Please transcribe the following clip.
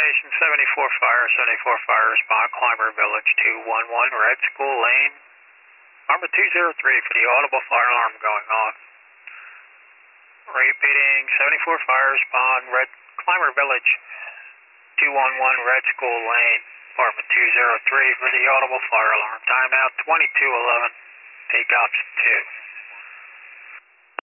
Station 74 Fire, 74 Fire, respond, Clymer Village 211, Red School Lane. Number 203 for the audible fire alarm going off. Repeating, 74 Fire, respond, Clymer Village 211, Red School Lane. Apartment 203 for the audible fire alarm. Timeout 2211. Take option 2.